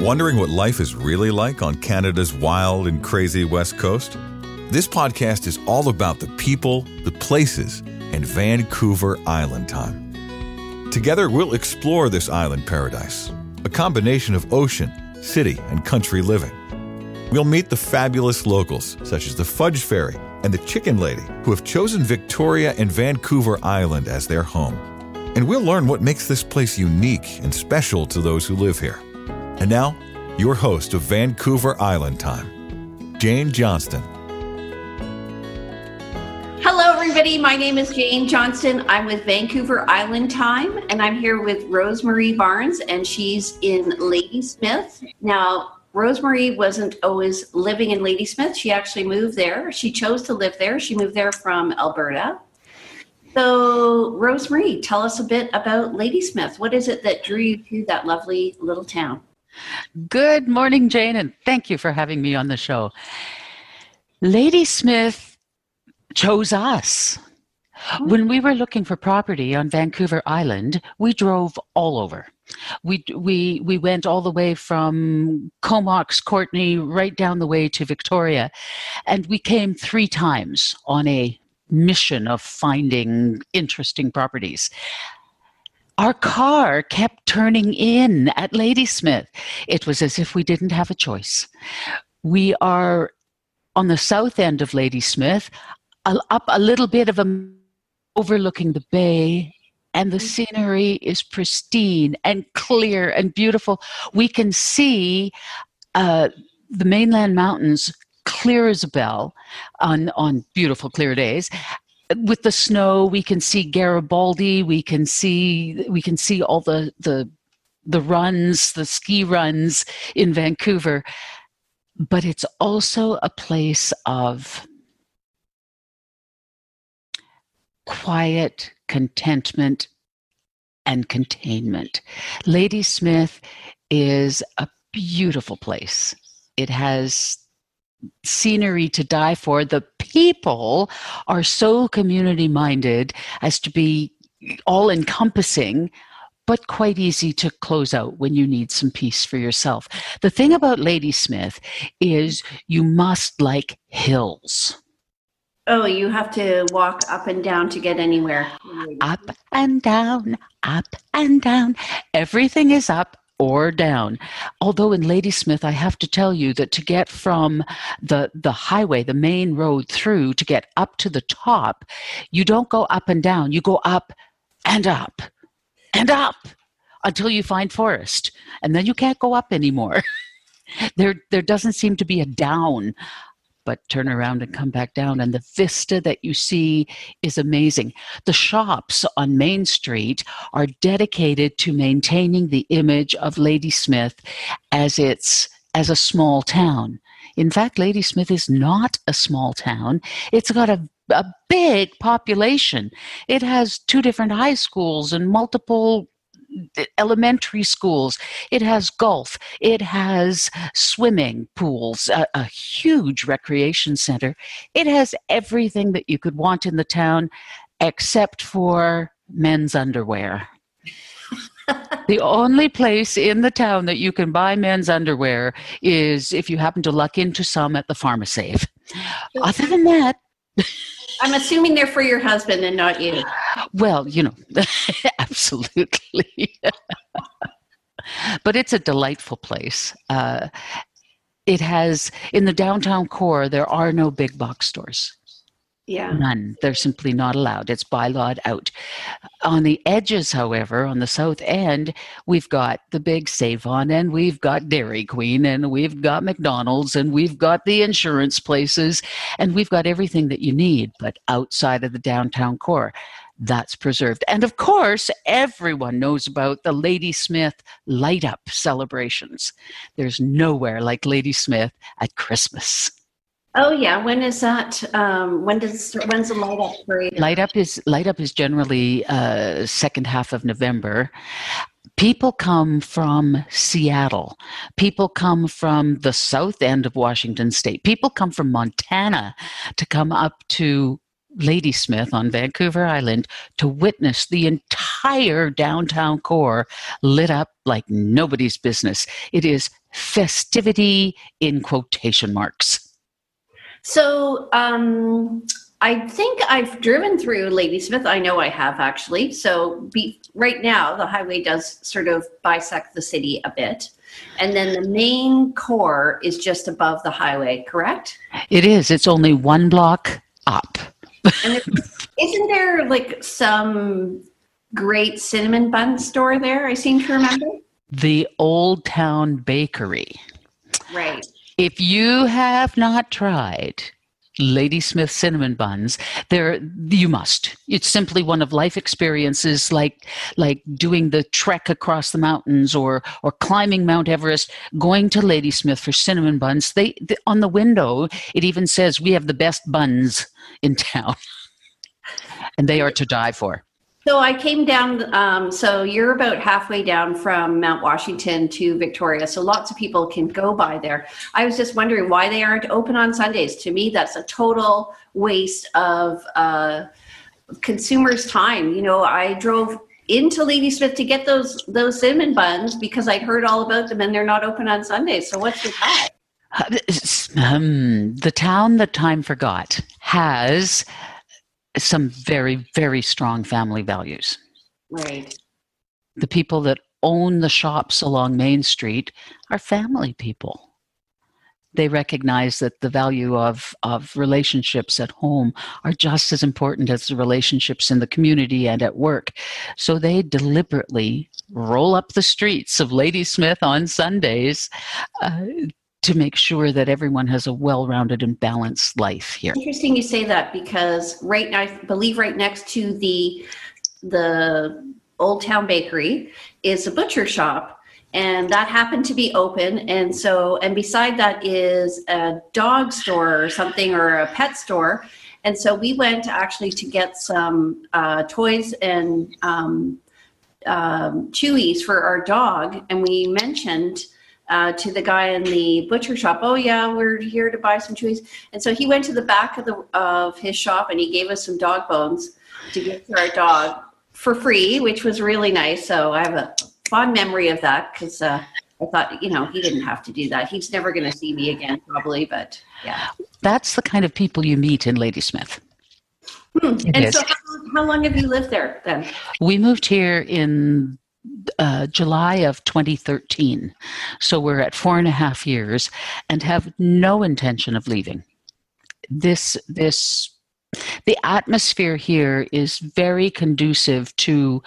Wondering what life is really like on Canada's wild and crazy West Coast? This podcast is all about the people, the places, and Vancouver Island Time. Together, we'll explore this island paradise, a combination of ocean, city, and country living. We'll meet the fabulous locals, such as the Fudge Fairy and the Chicken Lady, who have chosen Victoria and Vancouver Island as their home. And we'll learn what makes this place unique and special to those who live here. And now, your host of Vancouver Island Time, Jane Johnston. Hello, everybody. My name is Jane Johnston. I'm with Vancouver Island Time, and I'm here with Rosemarie Barnes, and she's in Ladysmith. Now, Rosemarie wasn't always living in Ladysmith. She actually moved there. She chose to live there. She moved there from Alberta. So, Rosemarie, tell us a bit about Ladysmith. What is it that drew you to that lovely little town? Good morning, Jane, and thank you for having me on the show. Ladysmith chose us. When we were looking for property on Vancouver Island, we drove all over. We went all the way from Comox, Courtenay, right down the way to Victoria, and we came 3 times on a mission of finding interesting properties. Our car kept turning in at Ladysmith. It was as if we didn't have a choice. We are on the south end of Ladysmith, up a little bit of overlooking the bay, and the scenery is pristine and clear and beautiful. We can see the mainland mountains clear as a bell on beautiful clear days. With the snow, we can see Garibaldi. We can see all the runs, the ski runs in Vancouver. But it's also a place of quiet contentment and containment. Ladysmith is a beautiful place. It has scenery to die for. The people are so community-minded as to be all-encompassing, but quite easy to close out when you need some peace for yourself. The thing about Ladysmith is you must like hills. Oh, you have to walk up and down to get anywhere. Up and down, up and down. Everything is up or down. Although in Ladysmith, I have to tell you that to get from the highway, the main road through, to get up to the top, you don't go up and down. You go up and up and up until you find forest. And then you can't go up anymore. There doesn't seem to be a down, but turn around and come back down. And the vista that you see is amazing. The shops on Main Street are dedicated to maintaining the image of Ladysmith as a small town. In fact, Ladysmith is not a small town. It's got a big population. It has 2 different high schools and multiple elementary schools. It has golf. It has swimming pools, a huge recreation center. It has everything that you could want in the town except for men's underwear. The only place in the town that you can buy men's underwear is if you happen to luck into some at the Pharmasave. Other than that, I'm assuming they're for your husband and not you. Well, absolutely. But it's a delightful place. It has, in the downtown core, there are no big box stores. Yeah. None. They're simply not allowed. It's bylawed out. On the edges, however, on the south end, we've got the big Save-On, and we've got Dairy Queen, and we've got McDonald's, and we've got the insurance places, and we've got everything that you need. But outside of the downtown core, that's preserved. And of course, everyone knows about the Ladysmith light up celebrations. There's nowhere like Ladysmith at Christmas. Oh yeah, when is that? When's the light up parade? Light up is generally second half of November. People come from Seattle. People come from the south end of Washington State. People come from Montana to come up to Ladysmith on Vancouver Island to witness the entire downtown core lit up like nobody's business. It is festivity in quotation marks. So I think I've driven through Ladysmith. I know I have actually. So right now, the highway does sort of bisect the city a bit. And then the main core is just above the highway, correct? It is. It's only one block up. And isn't there like some great cinnamon bun store there? I seem to remember. The Old Town Bakery. Right. If you have not tried Ladysmith cinnamon buns, you must. It's simply one of life experiences, like doing the trek across the mountains or climbing Mount Everest. Going to Ladysmith for cinnamon buns. They on the window it even says we have the best buns in town, and they are to die for. So I came down, so you're about halfway down from Mount Washington to Victoria, so lots of people can go by there. I was just wondering why they aren't open on Sundays. To me, that's a total waste of consumers' time. You know, I drove into Ladysmith to get those cinnamon buns because I'd heard all about them, and they're not open on Sundays. So what's with that? The town that time forgot has some very, very strong family values. Right. The people that own the shops along Main Street are family people. They recognize that the value of relationships at home are just as important as the relationships in the community and at work. So they deliberately roll up the streets of Ladysmith on Sundays to make sure that everyone has a well-rounded and balanced life here. Interesting you say that, because I believe right next to the Old Town Bakery is a butcher shop, and that happened to be open. And beside that is a dog store or something, or a pet store. And so we went actually to get some toys and chewies for our dog, and we mentioned to the guy in the butcher shop, oh yeah, we're here to buy some chewies. And so he went to the back of his shop and he gave us some dog bones to give to our dog for free, which was really nice. So I have a fond memory of that, because I thought, you know, he didn't have to do that. He's never going to see me again, probably, but yeah. That's the kind of people you meet in Ladysmith. And so how long have you lived there then? We moved here in July of 2013. So we're at 4.5 years and have no intention of leaving. The atmosphere here is very conducive to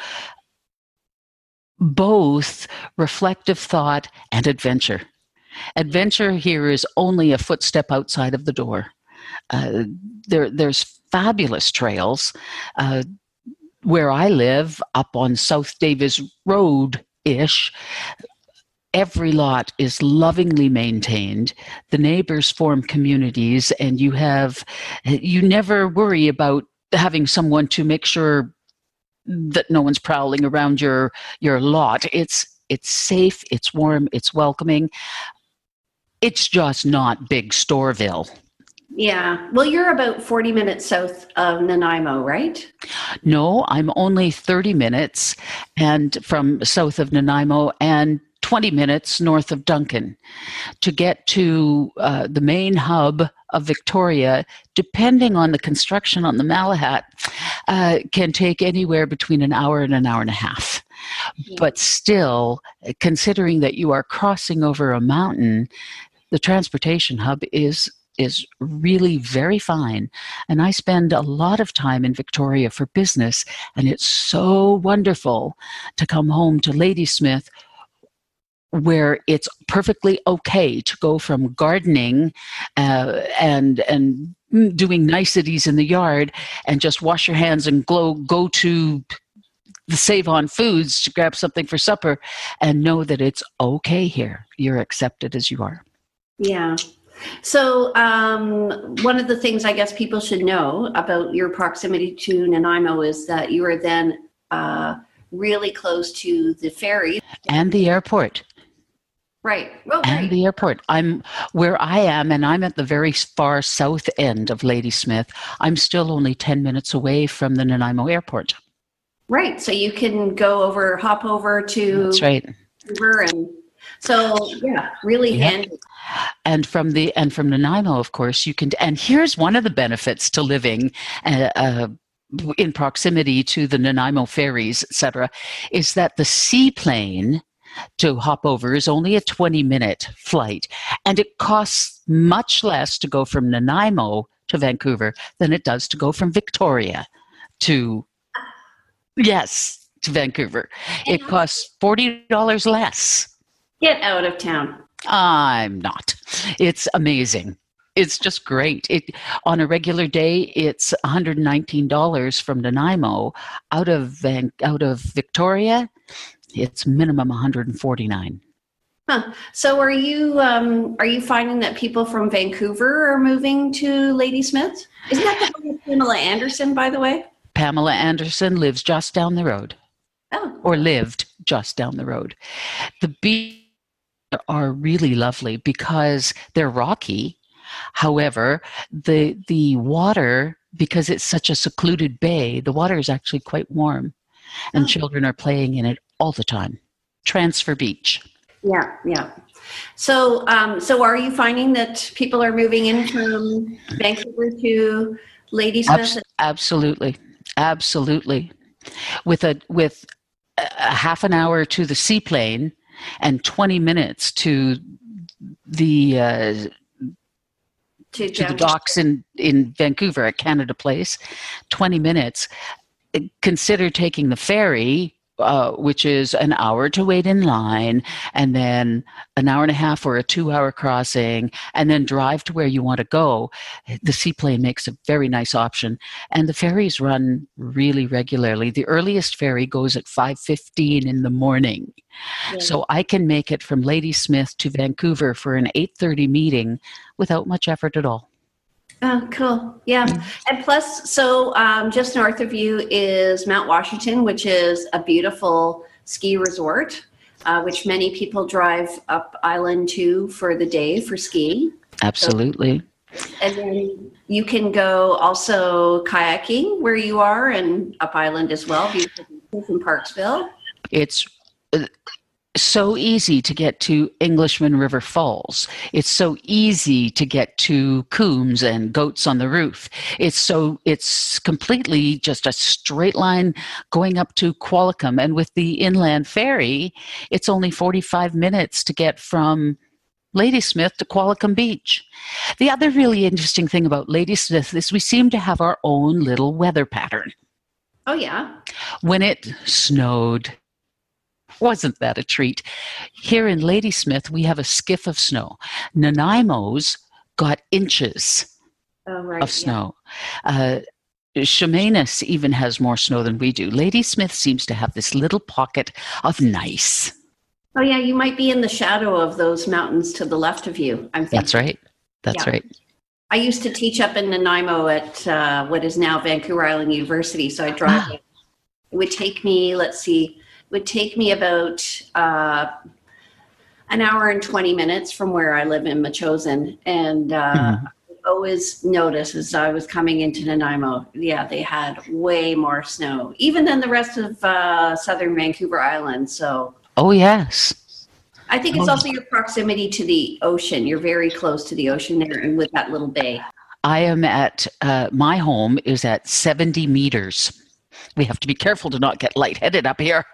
both reflective thought and adventure. Adventure here is only a footstep outside of the door. There's fabulous trails. Where I live, up on South Davis Road-ish, every lot is lovingly maintained. The neighbors form communities, and you never worry about having someone to make sure that no one's prowling around your lot. It's safe, it's warm, it's welcoming. It's just not big Storeville. Yeah. Well, you're about 40 minutes south of Nanaimo, right? No, I'm only 30 minutes and from south of Nanaimo and 20 minutes north of Duncan. To get to the main hub of Victoria, depending on the construction on the Malahat, can take anywhere between an hour and an hour and a half. Yeah. But still, considering that you are crossing over a mountain, the transportation hub is really very fine. And I spend a lot of time in Victoria for business, and it's so wonderful to come home to Ladysmith, where it's perfectly okay to go from gardening and doing niceties in the yard and just wash your hands and go to the Save On Foods to grab something for supper and know that it's okay here. You're accepted as you are. Yeah. So one of the things I guess people should know about your proximity to Nanaimo is that you are then really close to the ferry. And the airport. Right. Oh, and great. the airport. I'm where I am, and I'm at the very far south end of Ladysmith. I'm still only 10 minutes away from the Nanaimo airport. Right. So you can hop over to That's right. Vancouver, and so yeah, really Yep. handy. And from Nanaimo, of course, you can. And here's one of the benefits to living in proximity to the Nanaimo ferries, etc., is that the seaplane to hop over is only a 20-minute flight, and it costs much less to go from Nanaimo to Vancouver than it does to go from Victoria to Vancouver. It costs $40 less. Get out of town. I'm not. It's amazing. It's just great. On a regular day, it's $119 from Nanaimo. Out of Victoria, it's minimum $149. Huh. So are you finding that people from Vancouver are moving to Ladysmith? Isn't that the one with Pamela Anderson, by the way? Pamela Anderson lives just down the road. Oh. Or lived just down the road. The beaches are really lovely because they're rocky. However, the water, because it's such a secluded bay, the water is actually quite warm, and children are playing in it all the time. Transfer Beach. Yeah. So are you finding that people are moving in from Vancouver to Ladysmith? Absolutely. With a half an hour to the seaplane and 20 minutes to the docks in Vancouver at Canada Place, 20 minutes. Consider taking the ferry, which is an hour to wait in line, and then an hour and a half or a 2-hour crossing, and then drive to where you want to go. The seaplane makes a very nice option, and the ferries run really regularly. The earliest ferry goes at 5:15 in the morning. Yeah. So I can make it from Ladysmith to Vancouver for an 8:30 meeting without much effort at all. Oh, cool. Yeah. And plus, so just north of you is Mount Washington, which is a beautiful ski resort, which many people drive up island to for the day for skiing. Absolutely. So, and then you can go also kayaking where you are and up island as well, beautiful in Parksville. It's so easy to get to Englishman River Falls. It's so easy to get to Coombs and Goats on the Roof. It's completely just a straight line going up to Qualicum. And with the inland ferry, it's only 45 minutes to get from Ladysmith to Qualicum Beach. The other really interesting thing about Ladysmith is we seem to have our own little weather pattern. Oh, yeah. When it snowed, wasn't that a treat? Here in Ladysmith, we have a skiff of snow. Nanaimo's got inches of snow. Chemainus even has more snow than we do. Ladysmith seems to have this little pocket of nice. Oh, yeah, you might be in the shadow of those mountains to the left of you, I'm thinking. That's right. That's right. I used to teach up in Nanaimo at what is now Vancouver Island University, so I drive. It would take me, about an hour and 20 minutes from where I live in Machosen. And I always noticed as I was coming into Nanaimo, they had way more snow, even than the rest of southern Vancouver Island. So, oh, yes. I think it's also your proximity to the ocean. You're very close to the ocean there and with that little bay. I am at, my home is at 70 meters. We have to be careful to not get lightheaded up here.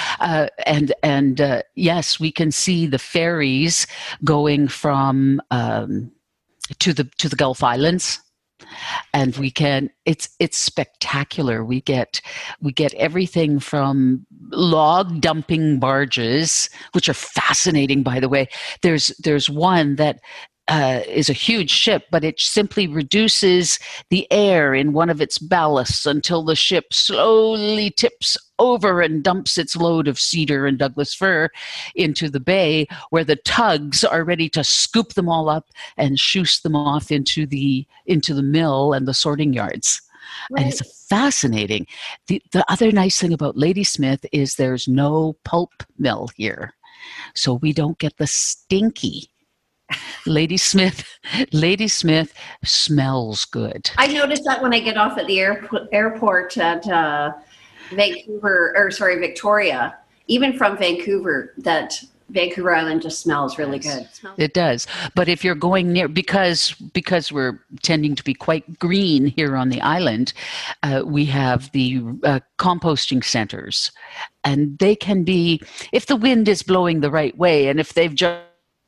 Yes, we can see the ferries going from to the Gulf Islands, and it's spectacular. We get everything from log dumping barges, which are fascinating, by the way. There's one that is a huge ship, but it simply reduces the air in one of its ballasts until the ship slowly tips over and dumps its load of cedar and Douglas fir into the bay, where the tugs are ready to scoop them all up and shoot them off into the mill and the sorting yards. And Right. it's fascinating. The other nice thing about Ladysmith is there's no pulp mill here. So we don't get the stinky. Ladysmith smells good. I noticed that when I get off at the airport at Victoria, even from Vancouver, that Vancouver Island just smells really good. It does. But if you're going near, because we're tending to be quite green here on the island, we have the composting centers. And they can be, if the wind is blowing the right way, and if they've just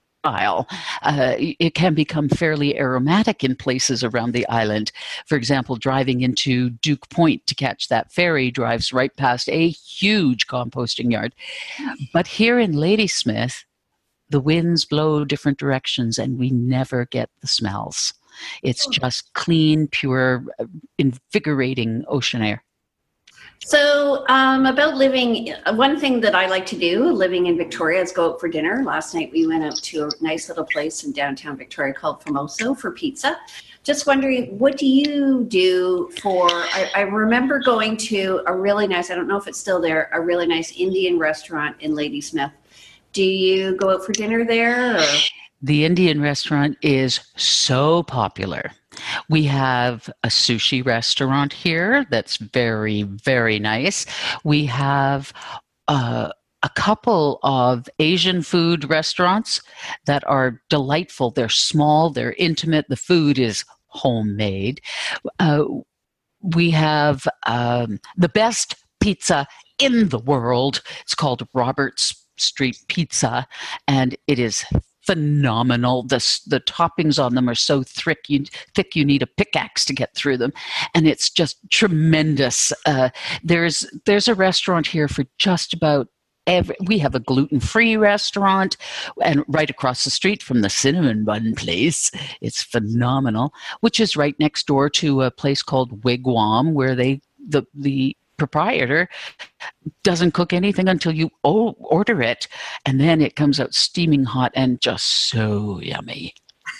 it can become fairly aromatic in places around the island. For example, driving into Duke Point to catch that ferry drives right past a huge composting yard. But here in Ladysmith, the winds blow different directions and we never get the smells. It's just clean, pure, invigorating ocean air. So about living, one thing that I like to do living in Victoria is go out for dinner. Last night we went out to a nice little place in downtown Victoria called Famoso for pizza. Just wondering, what do you do for, I remember going to a really nice, I don't know if it's still there, a really nice Indian restaurant in Ladysmith. Do you go out for dinner there? Or? The Indian restaurant is so popular. We have a sushi restaurant here that's very, very nice. We have a couple of Asian food restaurants that are delightful. They're small, they're intimate, the food is homemade. We have the best pizza in the world. It's called Roberts Street Pizza, and it is phenomenal. The toppings on them are so thick you need a pickaxe to get through them, and it's just tremendous. There's a restaurant here for just about we have a gluten-free restaurant, and right across the street from the cinnamon bun place, it's phenomenal, which is right next door to a place called Wigwam, where the proprietor doesn't cook anything until you order it, and then it comes out steaming hot and just so yummy.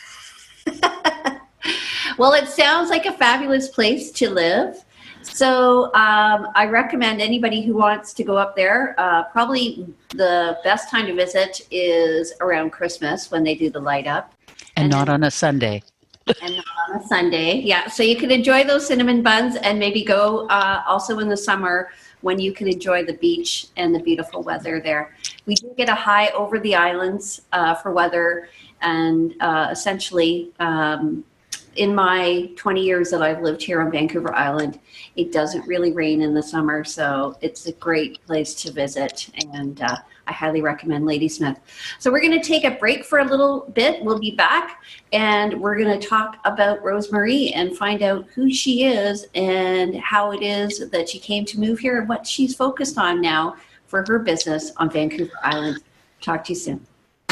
Well, it sounds like a fabulous place to live. So I recommend anybody who wants to go up there, probably the best time to visit is around Christmas when they do the light up. And not on a Sunday. And not on a Sunday. Yeah, so you can enjoy those cinnamon buns and maybe go also in the summer when you can enjoy the beach and the beautiful weather there. We do get a high over the islands for weather, and essentially in my 20 years that I've lived here on Vancouver Island, it doesn't really rain in the summer, so it's a great place to visit, and I highly recommend Ladysmith. So we're going to take a break for a little bit. We'll be back, and we're going to talk about Rosemarie and find out who she is and how it is that she came to move here and what she's focused on now for her business on Vancouver Island. Talk to you soon.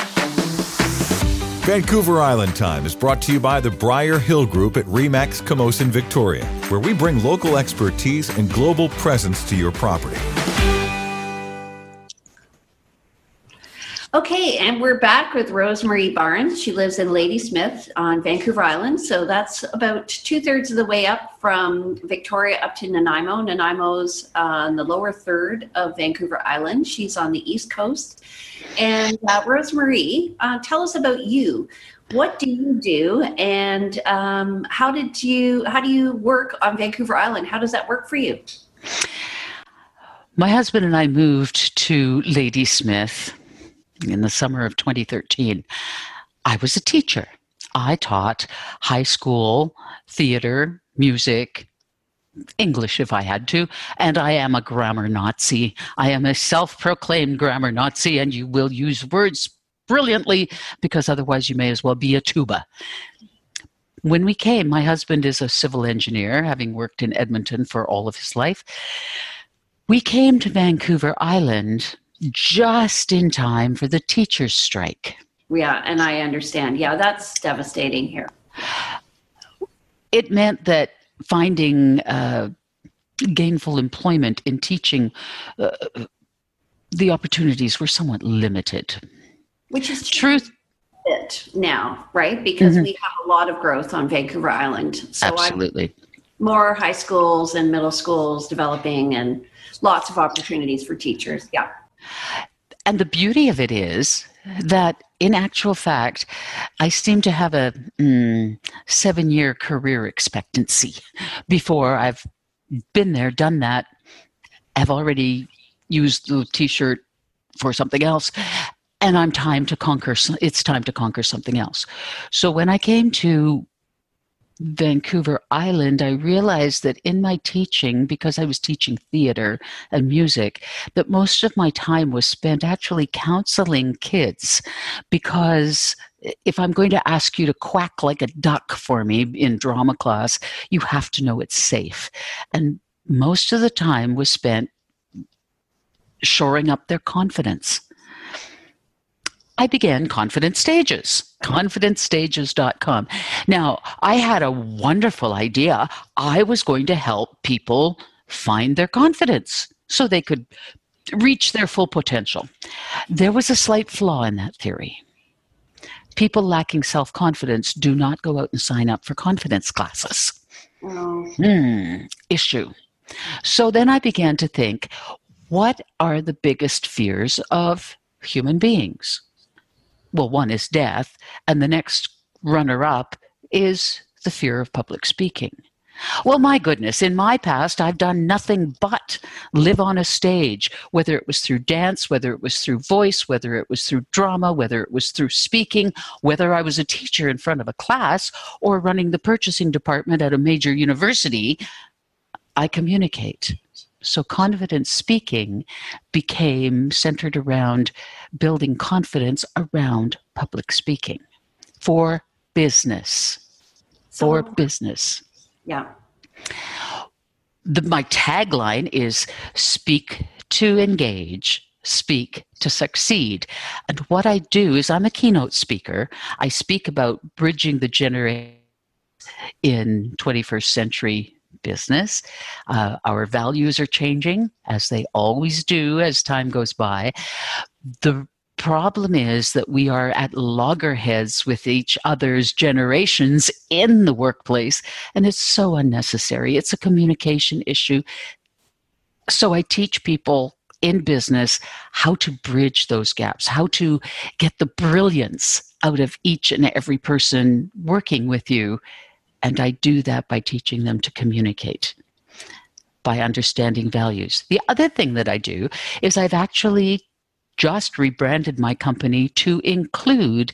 Vancouver Island Time is brought to you by the Briar Hill Group at RE/MAX Camosun, Victoria, where we bring local expertise and global presence to your property. Okay, and we're back with Rosemarie Barnes. She lives in Ladysmith on Vancouver Island, so that's about 2/3 of the way up from Victoria up to Nanaimo. Nanaimo's in the lower third of Vancouver Island. She's on the east coast. And Rosemarie, tell us about you. What do you do, and how do you work on Vancouver Island? How does that work for you? My husband and I moved to Ladysmith in the summer of 2013. I was a teacher. I taught high school theater, music, English if I had to, and I am a grammar Nazi. I am a self-proclaimed grammar Nazi, and you will use words brilliantly because otherwise you may as well be a tuba. When we came, my husband is a civil engineer, having worked in Edmonton for all of his life. We came to Vancouver Island just in time for the teachers' strike. Yeah, and I understand. Yeah, that's devastating here. It meant that finding gainful employment in teaching, the opportunities were somewhat limited. Which is truth now, right? Because we have a lot of growth on Vancouver Island. So absolutely. more high schools and middle schools developing, and lots of opportunities for teachers. Yeah. And the beauty of it is that in actual fact, I seem to have a 7-year career expectancy before I've been there, done that. I've already used the T-shirt for something else, and it's time to conquer something else. So when I came to Vancouver Island, I realized that in my teaching, because I was teaching theater and music, that most of my time was spent actually counseling kids, because if I'm going to ask you to quack like a duck for me in drama class, you have to know it's safe. And most of the time was spent shoring up their confidence. I began Confidence Stages, confidencestages.com. Now, I had a wonderful idea. I was going to help people find their confidence so they could reach their full potential. There was a slight flaw in that theory. People lacking self-confidence do not go out and sign up for confidence classes. Issue. So then I began to think, what are the biggest fears of human beings? Well, one is death, and the next runner-up is the fear of public speaking. Well, my goodness, in my past, I've done nothing but live on a stage, whether it was through dance, whether it was through voice, whether it was through drama, whether it was through speaking, whether I was a teacher in front of a class or running the purchasing department at a major university. I communicate. So confidence speaking became centered around building confidence around public speaking for business. Yeah. My tagline is speak to engage, speak to succeed. And what I do is I'm a keynote speaker. I speak about bridging the generation in 21st century business. Our values are changing, as they always do as time goes by. The problem is that we are at loggerheads with each other's generations in the workplace, and it's so unnecessary. It's a communication issue. So I teach people in business how to bridge those gaps, how to get the brilliance out of each and every person working with you. And I do that by teaching them to communicate, by understanding values. The other thing that I do is I've actually just rebranded my company to include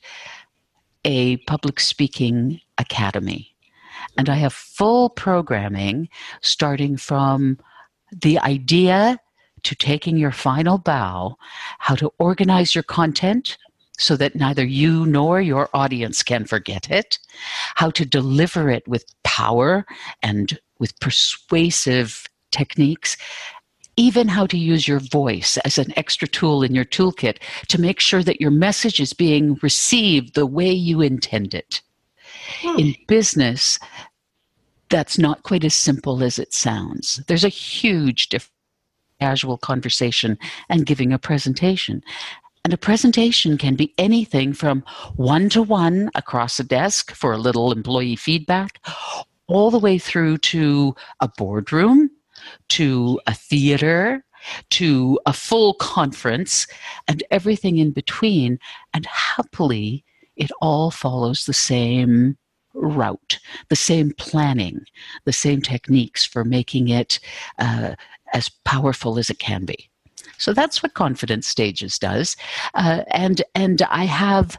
a public speaking academy. And I have full programming starting from the idea to taking your final bow, how to organize your content so that neither you nor your audience can forget it, how to deliver it with power and with persuasive techniques, even how to use your voice as an extra tool in your toolkit to make sure that your message is being received the way you intend it. In business, that's not quite as simple as it sounds. There's a huge difference in casual conversation and giving a presentation. And a presentation can be anything from one-to-one across a desk for a little employee feedback, all the way through to a boardroom, to a theater, to a full conference, and everything in between. And happily, it all follows the same route, the same planning, the same techniques for making it as powerful as it can be. So that's what Confidence Stages does. And I have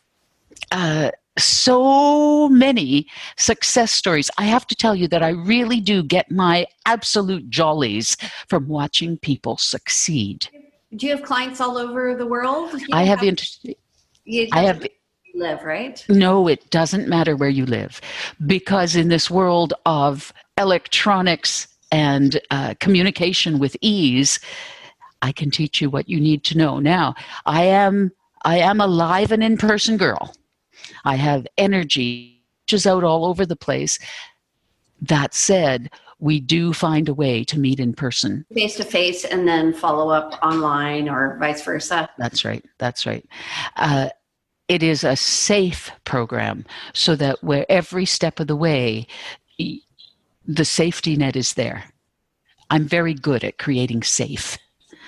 so many success stories. I have to tell you that I really do get my absolute jollies from watching people succeed. Do you have clients all over the world? I have live, right? No, it doesn't matter where you live, because in this world of electronics and communication with ease, I can teach you what you need to know. Now, I am a live and in-person girl. I have energy, which is out all over the place. That said, we do find a way to meet in person. Face-to-face and then follow up online or vice versa. That's right. It is a safe program so that where every step of the way, the safety net is there. I'm very good at creating safe.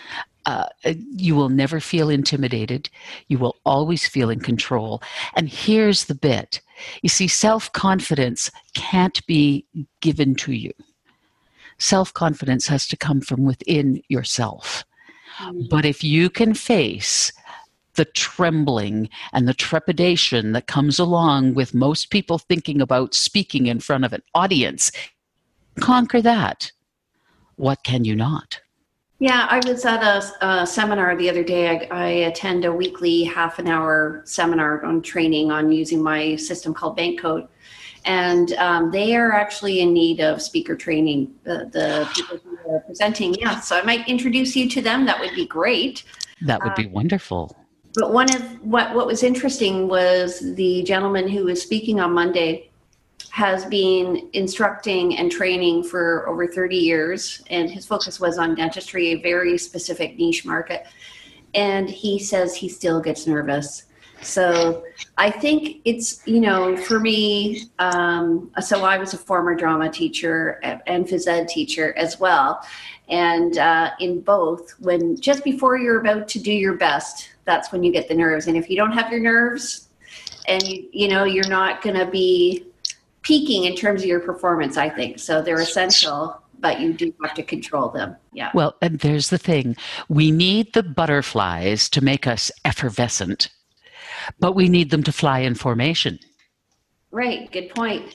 You will never feel intimidated. You will always feel in control. And here's the bit. You see, self-confidence can't be given to you. Self-confidence has to come from within yourself. But if you can face the trembling and the trepidation that comes along with most people thinking about speaking in front of an audience, conquer that. What can you not? Yeah, I was at a seminar the other day. I attend a weekly half-an-hour seminar on training on using my system called BankCode. And they are actually in need of speaker training, the people who are presenting. Yeah, so I might introduce you to them. That would be great. That would be wonderful. But one of what was interesting was the gentleman who was speaking on Monday has been instructing and training for over 30 years, and his focus was on dentistry, a very specific niche market. And he says he still gets nervous. So I think it's, for me, so I was a former drama teacher and phys ed teacher as well. And in both, just before you're about to do your best, that's when you get the nerves. And if you don't have your nerves and you're not going to be peaking in terms of your performance, I think. So they're essential, but you do have to control them. Yeah. Well, and there's the thing. We need the butterflies to make us effervescent, but we need them to fly in formation. Right. Good point.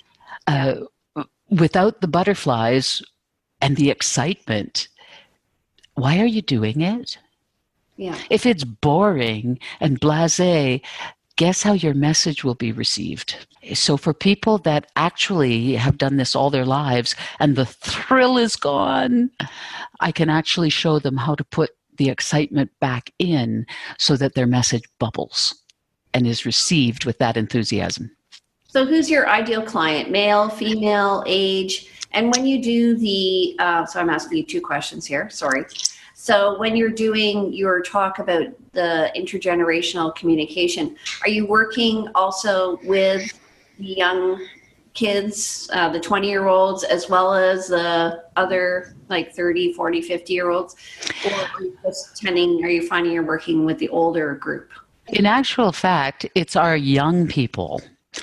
Without the butterflies and the excitement, why are you doing it? Yeah. If it's boring and blasé, guess how your message will be received? So for people that actually have done this all their lives and the thrill is gone, I can actually show them how to put the excitement back in so that their message bubbles and is received with that enthusiasm. So who's your ideal client? Male, female, age? And when you do so I'm asking you two questions here, sorry. So when you're doing your talk about the intergenerational communication, are you working also with the young kids, the 20-year-olds, as well as the other like 30, 40, 50-year-olds? Or are you finding you're working with the older group? In actual fact, it's our young people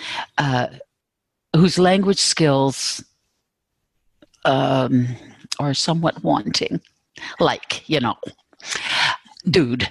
whose language skills are somewhat wanting. Like, dude,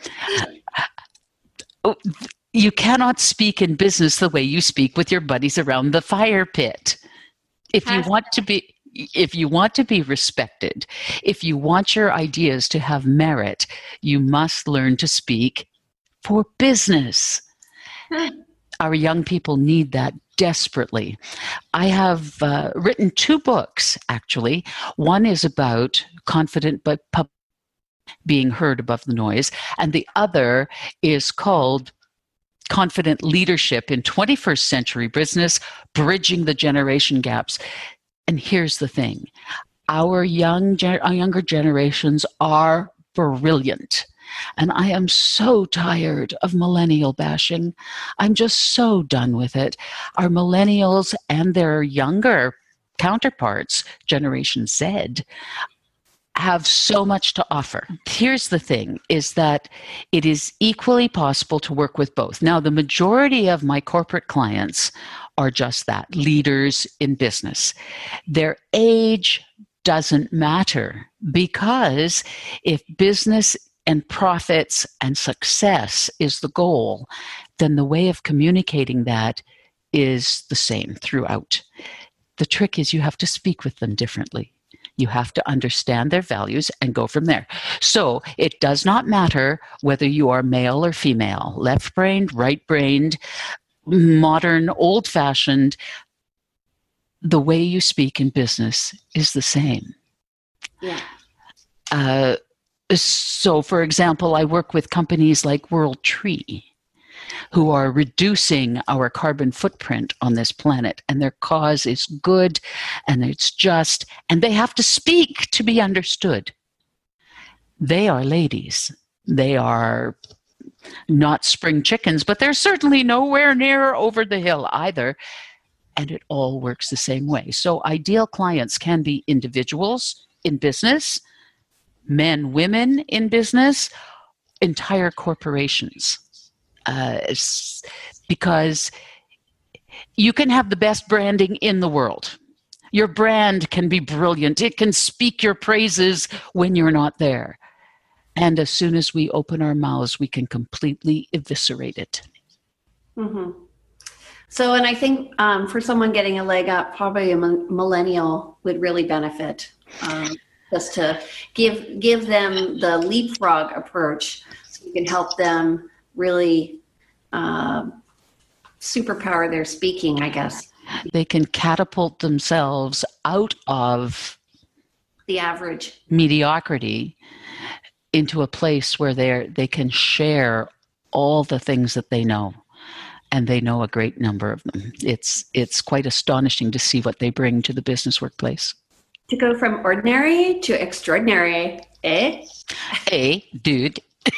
you cannot speak in business the way you speak with your buddies around the fire pit. If you want to be respected, if you want your ideas to have merit, you must learn to speak for business. Our young people need that desperately. I have written 2 books, actually. One is about confident but being heard above the noise, and the other is called Confident Leadership in 21st Century Business, Bridging the Generation Gaps. And here's the thing. Our younger generations are brilliant. And I am so tired of millennial bashing. I'm just so done with it. Our millennials and their younger counterparts, Generation Z, have so much to offer. Here's the thing, is that it is equally possible to work with both. Now, the majority of my corporate clients are just that, leaders in business. Their age doesn't matter, because if business and profits and success is the goal, then the way of communicating that is the same throughout. The trick is you have to speak with them differently. You have to understand their values and go from there. So it does not matter whether you are male or female, left-brained, right-brained, modern, old-fashioned. The way you speak in business is the same. Yeah. So, for example, I work with companies like WorldTree, who are reducing our carbon footprint on this planet, and their cause is good, and it's just, and they have to speak to be understood. They are ladies. They are not spring chickens, but they're certainly nowhere near over the hill either. and it all works the same way. So ideal clients can be individuals in business, men, women in business, entire corporations. Because you can have the best branding in the world. Your brand can be brilliant. It can speak your praises when you're not there. And as soon as we open our mouths, we can completely eviscerate it. Mm-hmm. So, and I think for someone getting a leg up, probably a millennial would really benefit, just to give them the leapfrog approach, so you can help them really superpower their speaking, I guess. They can catapult themselves out of the average mediocrity into a place where they can share all the things that they know, and they know a great number of them. It's quite astonishing to see what they bring to the business workplace. To go from ordinary to extraordinary, eh? Hey, dude.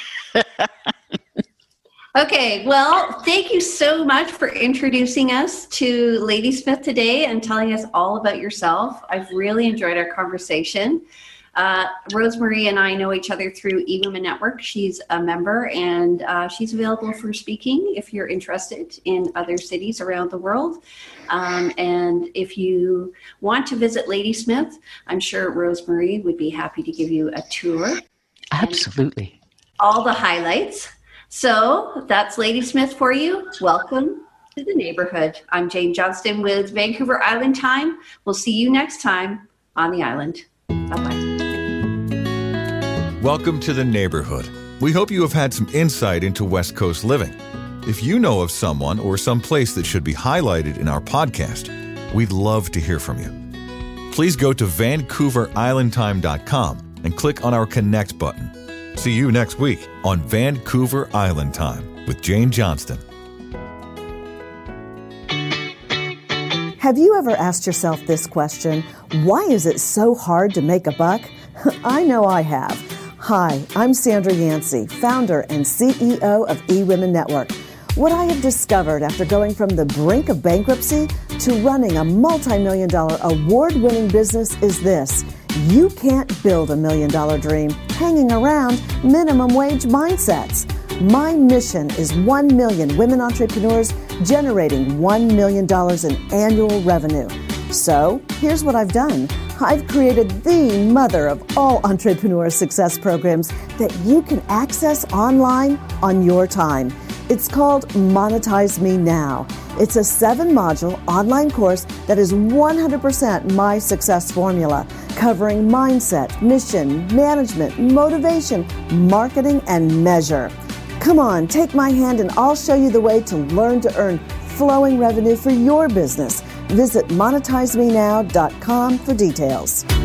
Okay, well, thank you so much for introducing us to Ladysmith today and telling us all about yourself. I've really enjoyed our conversation. Rosemarie and I know each other through eWomen Network. She's a member, and she's available for speaking if you're interested in other cities around the world. And if you want to visit Ladysmith, I'm sure Rosemarie would be happy to give you a tour. Absolutely. All the highlights. So that's Ladysmith for you. Welcome to the neighborhood. I'm Jane Johnston with Vancouver Island Time. We'll see you next time on the island. Bye-bye. Welcome to the neighborhood. We hope you have had some insight into West Coast living. If you know of someone or some place that should be highlighted in our podcast, we'd love to hear from you. Please go to VancouverIslandTime.com and click on our Connect button. See you next week on Vancouver Island Time with Jane Johnston. Have you ever asked yourself this question? Why is it so hard to make a buck? I know I have. Hi, I'm Sandra Yancey, founder and CEO of eWomen Network. What I have discovered after going from the brink of bankruptcy to running a multi-million-dollar award-winning business is this. You can't build $1 million dream hanging around minimum wage mindsets. My mission is 1 million women entrepreneurs generating $1 million in annual revenue. So here's what I've done. I've created the mother of all entrepreneur success programs that you can access online on your time. It's called Monetize Me Now. It's a 7-module online course that is 100% my success formula, covering mindset, mission, management, motivation, marketing, and measure. Come on, take my hand and I'll show you the way to learn to earn flowing revenue for your business. Visit monetizemenow.com for details.